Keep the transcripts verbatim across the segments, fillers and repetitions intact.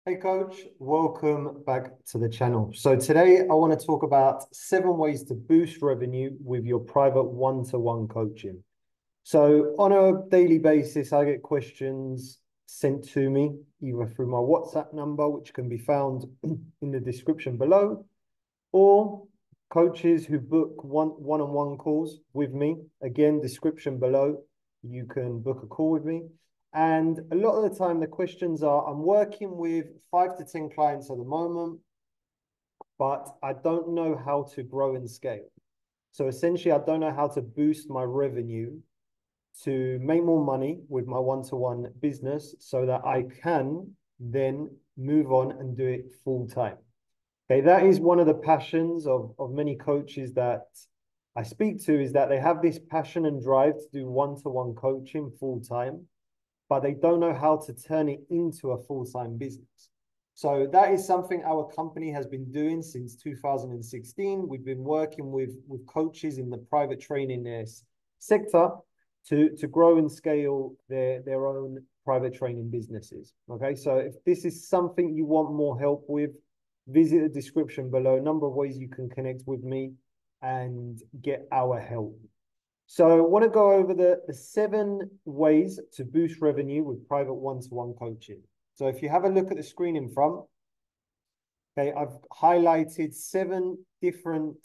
Hey coach, welcome back to the channel. So today I want to talk about seven ways to boost revenue with your private one-to-one coaching. So on a daily basis, I get questions sent to me either through my WhatsApp number, which can be found in the description below, or coaches who book one one-on-one calls with me. Again, description below. You can book a call with me. And a lot of the time, the questions are, I'm working with five to ten clients at the moment, but I don't know how to grow and scale. So essentially, I don't know how to boost my revenue to make more money with my one-to-one business so that I can then move on and do it full time. Okay, that is one of the passions of, of many coaches that I speak to, is that they have this passion and drive to do one-to-one coaching full time, but they don't know how to turn it into a full-time business. So that is something our company has been doing since two thousand sixteen. We've been working with, with coaches in the private training sector to, to grow and scale their, their own private training businesses. Okay, so if this is something you want more help with, visit the description below. A number of ways you can connect with me and get our help. So I want to go over the, the seven ways to boost revenue with private one-to-one coaching. So if you have a look at the screen in front, okay, I've highlighted seven different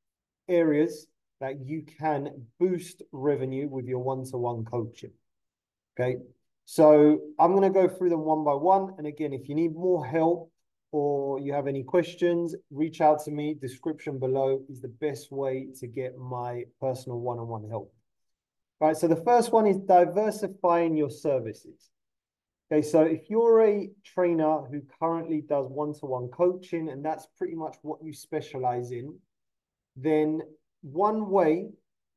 areas that you can boost revenue with your one-to-one coaching. Okay, so I'm going to go through them one by one. And again, if you need more help or you have any questions, reach out to me. Description below is the best way to get my personal one-on-one help. All right, so the first one is diversifying your services. Okay, so if you're a trainer who currently does one-to-one coaching and that's pretty much what you specialize in, then one way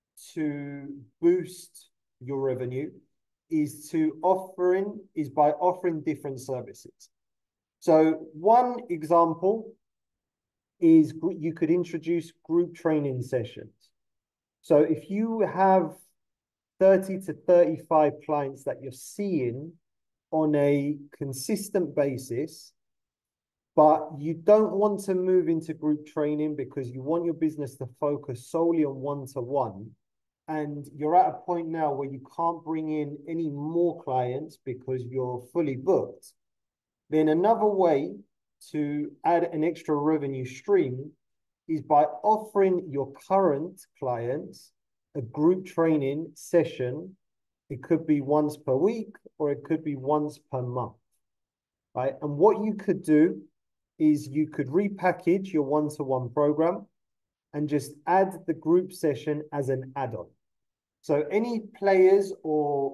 to boost your revenue is to offering is by offering different services. So one example is you could introduce group training sessions. So if you have thirty to thirty-five clients that you're seeing on a consistent basis, but you don't want to move into group training because you want your business to focus solely on one-to-one, and you're at a point now where you can't bring in any more clients because you're fully booked, then another way to add an extra revenue stream is by offering your current clients a group training session. It could be once per week or it could be once per month, right? And what you could do is you could repackage your one-to-one program and just add the group session as an add-on. So any players or,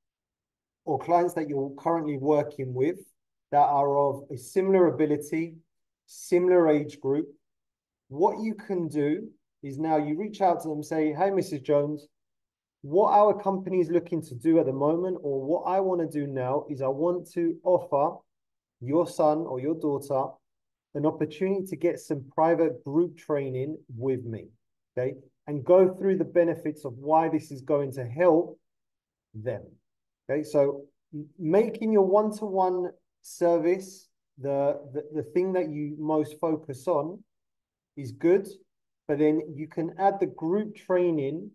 or clients that you're currently working with that are of a similar ability, similar age group, what you can do is now you reach out to them and say, hey, Missus Jones, what our company is looking to do at the moment, or what I want to do now, is I want to offer your son or your daughter an opportunity to get some private group training with me, okay? And go through the benefits of why this is going to help them, okay? So making your one-to-one service the, the, the thing that you most focus on is good, but then you can add the group training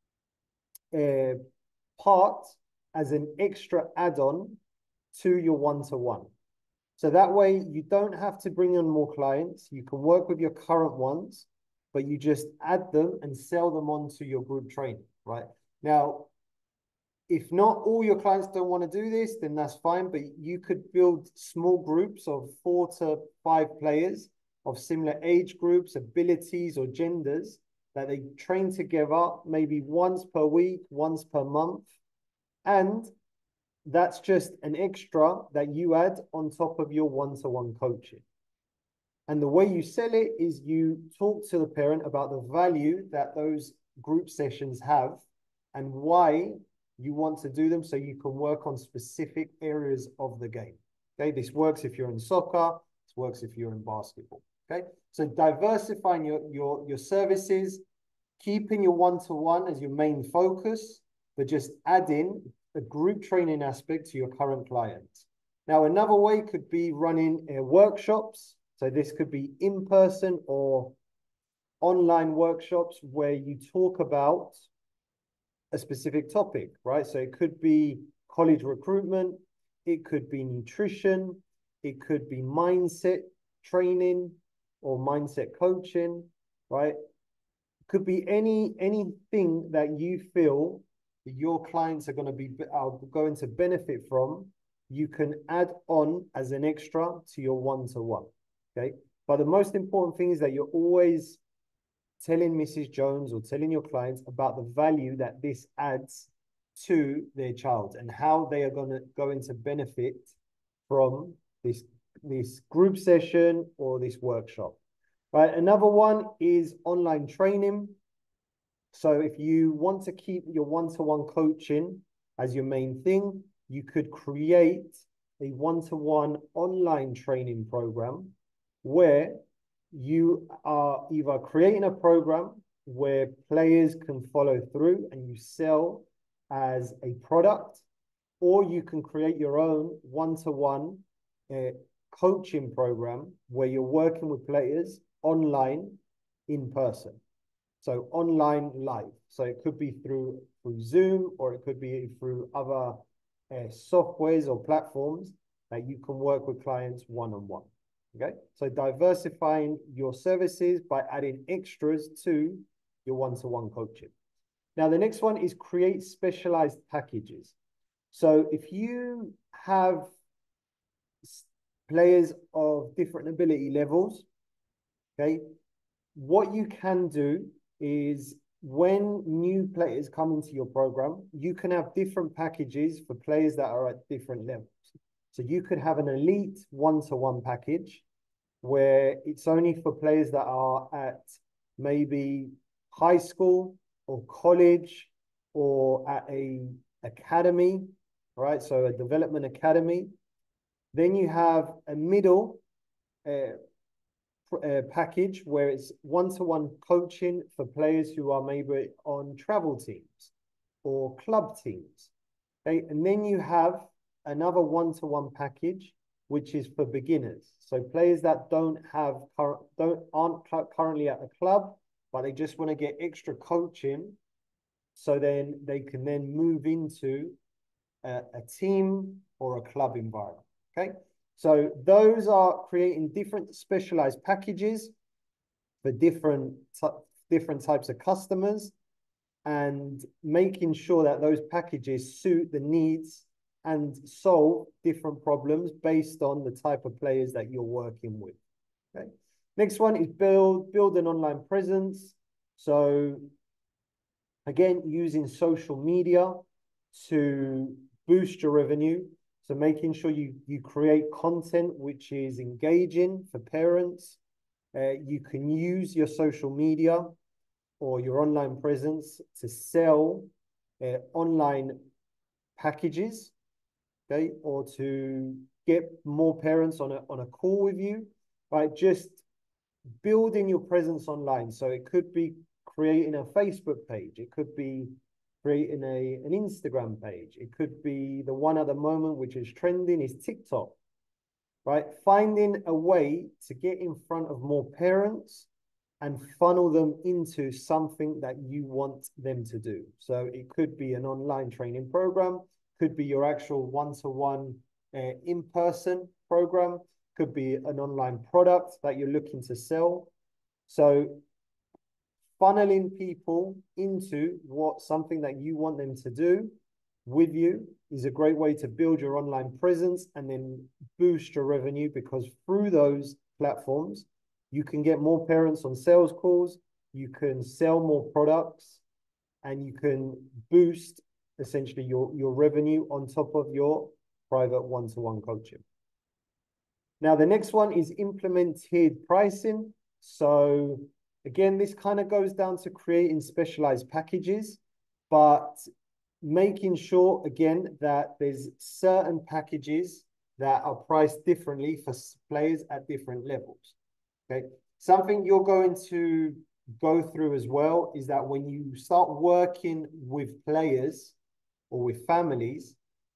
uh, part as an extra add-on to your one-to-one. So that way you don't have to bring on more clients. You can work with your current ones, but you just add them and sell them onto your group training, right? Now, if not all your clients don't want to do this, then that's fine, but you could build small groups of four to five players of similar age groups, abilities, or genders that they train together maybe once per week, once per month. And that's just an extra that you add on top of your one-to-one coaching. And the way you sell it is you talk to the parent about the value that those group sessions have and why you want to do them, so you can work on specific areas of the game. Okay, this works if you're in soccer, this works if you're in basketball. Okay, so diversifying your, your, your services, keeping your one-to-one as your main focus, but just adding a group training aspect to your current clients. Now, another way could be running uh, workshops. So this could be in-person or online workshops where you talk about a specific topic, right? So it could be college recruitment, it could be nutrition, it could be mindset training or mindset coaching, right? It could be any anything that you feel that your clients are going to be are going to benefit from. You can add on as an extra to your one-to-one, okay? But the most important thing is that you're always telling Missus Jones or telling your clients about the value that this adds to their child and how they are going to going to benefit from this this group session or this workshop. Right. Another one is online training. So if you want to keep your one-to-one coaching as your main thing, you could create a one-to-one online training program where you are either creating a program where players can follow through and you sell as a product, or you can create your own one-to-one uh, coaching program where you're working with players online in person. So online live. So it could be through, through Zoom, or it could be through other uh, softwares or platforms that you can work with clients one-on-one. Okay, so diversifying your services by adding extras to your one-to-one coaching. Now, the next one is create specialized packages. So if you have players of different ability levels, okay, what you can do is when new players come into your program, you can have different packages for players that are at different levels. So you could have an elite one-to-one package where it's only for players that are at maybe high school or college or at a academy, right? So a development academy. Then you have a middle uh, uh, package where it's one-to-one coaching for players who are maybe on travel teams or club teams. Okay, and then you have another one-to-one package which is for beginners. So players that don't have current don't aren't currently at a club, but they just want to get extra coaching, so then they can then move into a, a team or a club environment. Okay, so those are creating different specialized packages for different different types of customers, and making sure that those packages suit the needs and solve different problems based on the type of players that you're working with. Okay. Next one is build, build an online presence. So again, using social media to boost your revenue. So making sure you, you create content which is engaging for parents. Uh, you can use your social media or your online presence to sell uh, online packages, okay, or to get more parents on a, on a call with you, right? Just building your presence online. So it could be creating a Facebook page. It could be creating a, an Instagram page. It could be the one at the moment, which is trending, is TikTok, right? Finding a way to get in front of more parents and funnel them into something that you want them to do. So it could be an online training program, could be your actual one-to-one uh, in-person program, could be an online product that you're looking to sell. So funneling people into what something that you want them to do with you is a great way to build your online presence and then boost your revenue, because through those platforms, you can get more parents on sales calls, you can sell more products, and you can boost essentially your, your revenue on top of your private one-to-one coaching. Now, the next one is implement tiered pricing. So again, this kind of goes down to creating specialized packages, but making sure, again, that there's certain packages that are priced differently for players at different levels. Okay. Something you're going to go through as well is that when you start working with players or with families,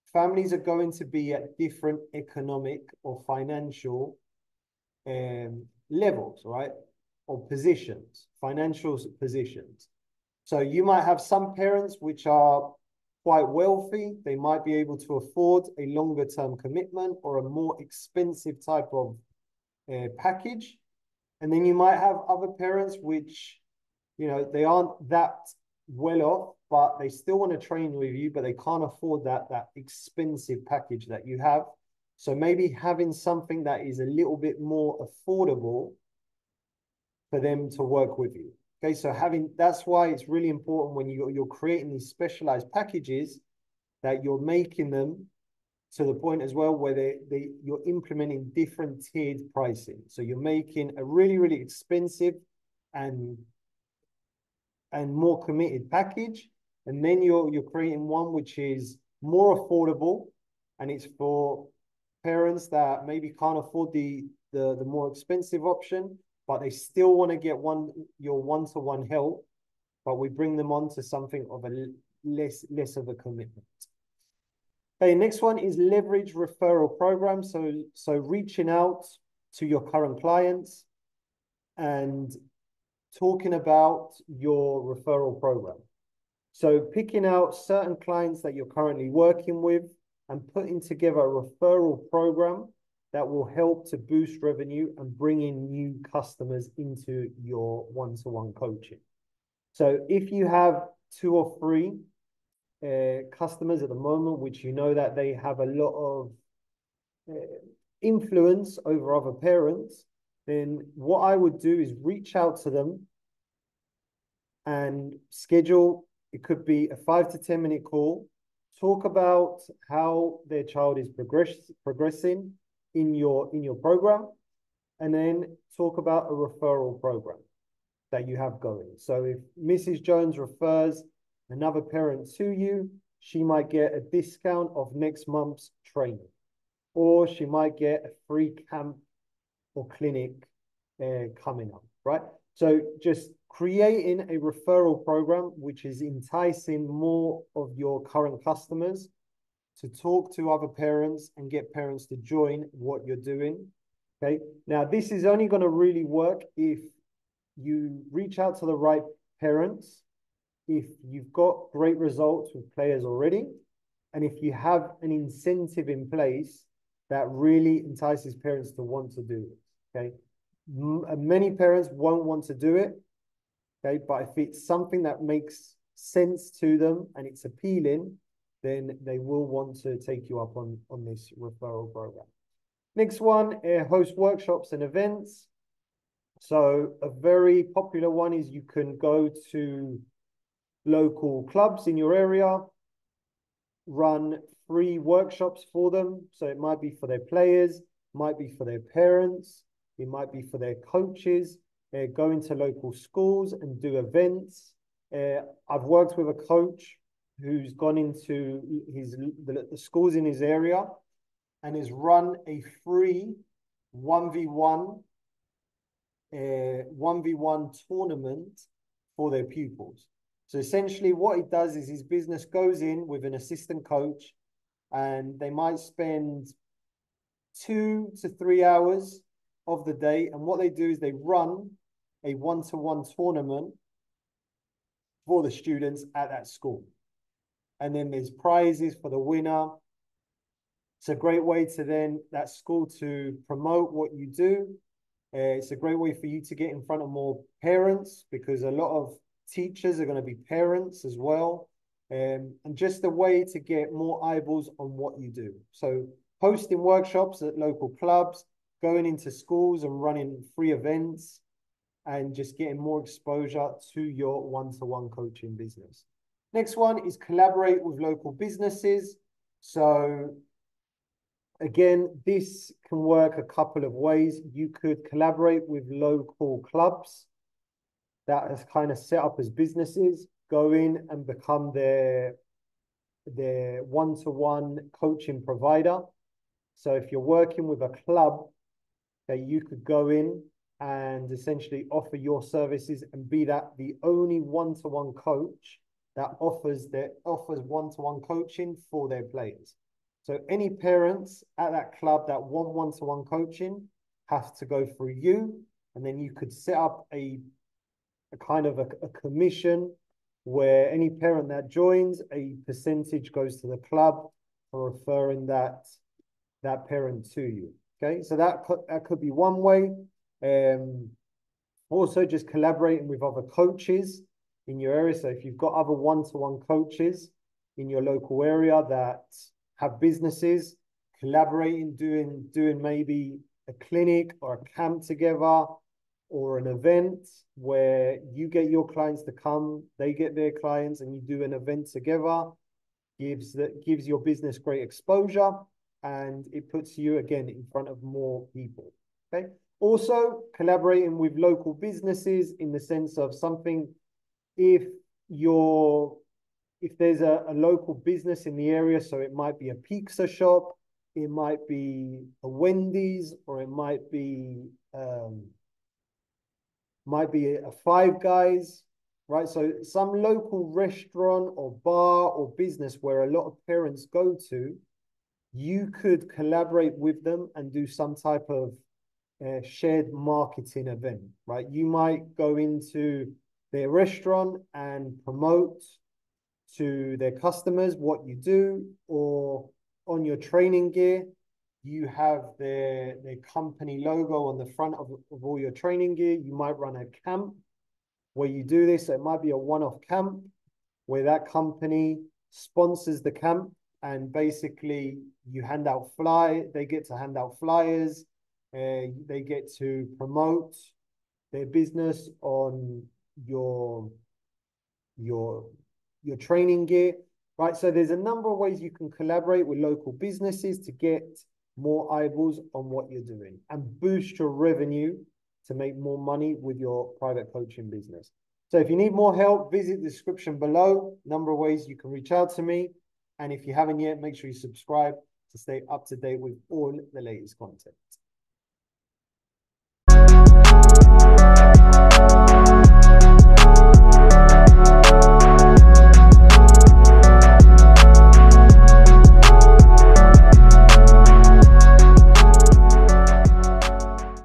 families are going to be at different economic or financial um, levels, right? Or positions, financial positions. So you might have some parents which are quite wealthy. They might be able to afford a longer term commitment or a more expensive type of uh, package. And then you might have other parents which, you know, they aren't that well off, but they still want to train with you, but they can't afford that, that expensive package that you have. So maybe having something that is a little bit more affordable for them to work with you. Okay, so having, that's why it's really important when you, you're creating these specialized packages that you're making them to the point as well where they, they you're implementing different tiered pricing. So you're making a really, really expensive and and more committed package. And then you're you're creating one which is more affordable, and it's for parents that maybe can't afford the the, the more expensive option, but they still want to get one your one-to-one help, but we bring them on to something of a less less of a commitment. Okay, next one is leverage referral program. So, so reaching out to your current clients and talking about your referral program. So picking out certain clients that you're currently working with and putting together a referral program that will help to boost revenue and bring in new customers into your one-to-one coaching. So if you have two or three Uh, customers at the moment, which you know that they have a lot of uh, influence over other parents, then what I would do is reach out to them and schedule, it could be a five to ten minute call, talk about how their child is progress, progressing in your, in your program, and then talk about a referral program that you have going. So if Missus Jones refers another parent to you, she might get a discount of next month's training, or she might get a free camp or clinic uh, coming up, right? So just creating a referral program which is enticing more of your current customers to talk to other parents and get parents to join what you're doing. Okay, now this is only going to really work if you reach out to the right parents, if you've got great results with players already, and if you have an incentive in place that really entices parents to want to do it, okay? M many parents won't want to do it, okay? But if it's something that makes sense to them and it's appealing, then they will want to take you up on, on this referral program. Next one, uh, host workshops and events. So a very popular one is you can go to local clubs in your area, run free workshops for them. So it might be for their players, might be for their parents, it might be for their coaches. Uh, go into local schools and do events. Uh, I've worked with a coach who's gone into his the, the schools in his area and has run a free one v one uh, one v one tournament for their pupils. So essentially what he does is his business goes in with an assistant coach, and they might spend two to three hours of the day. And what they do is they run a one-to-one tournament for the students at that school. And then there's prizes for the winner. It's a great way to then that school to promote what you do. Uh, it's a great way for you to get in front of more parents, because a lot of teachers are going to be parents as well. Um, and just a way to get more eyeballs on what you do. So hosting workshops at local clubs, going into schools and running free events, and just getting more exposure to your one-to-one coaching business. Next one is collaborate with local businesses. So again, this can work a couple of ways. You could collaborate with local clubs that is kind of set up as businesses, go in and become their, their one-to-one coaching provider. So if you're working with a club, that you could go in and essentially offer your services and be that the only one-to-one coach that offers their offers one-to-one coaching for their players. So any parents at that club that want one-to-one coaching have to go through you, and then you could set up a, a kind of a, a commission where any parent that joins, a percentage goes to the club for referring that, that parent to you. Okay, so that could, that could be one way. Um, also, just collaborating with other coaches in your area. So if you've got other one-to-one coaches in your local area that have businesses, collaborating, doing, doing maybe a clinic or a camp together or an event where you get your clients to come, they get their clients, and you do an event together, gives that gives your business great exposure, and it puts you again in front of more people. Okay. Also, collaborating with local businesses in the sense of something, if you're if there's a, a local business in the area, so it might be a pizza shop, it might be a Wendy's, or it might be um, might be a Five Guys, right? So some local restaurant or bar or business where a lot of parents go to, you could collaborate with them and do some type of uh, shared marketing event, right? You might go into their restaurant and promote to their customers what you do, or on your training gear, you have their, their company logo on the front of, of all your training gear. You might run a camp where you do this. So it might be a one-off camp where that company sponsors the camp, and basically you hand out fly, they get to hand out flyers, uh, they get to promote their business on your, your, your training gear, right? So there's a number of ways you can collaborate with local businesses to get more eyeballs on what you're doing and boost your revenue to make more money with your private coaching business. So if you need more help, visit the description below. Number of ways you can reach out to me. And if you haven't yet, make sure you subscribe to stay up to date with all the latest content.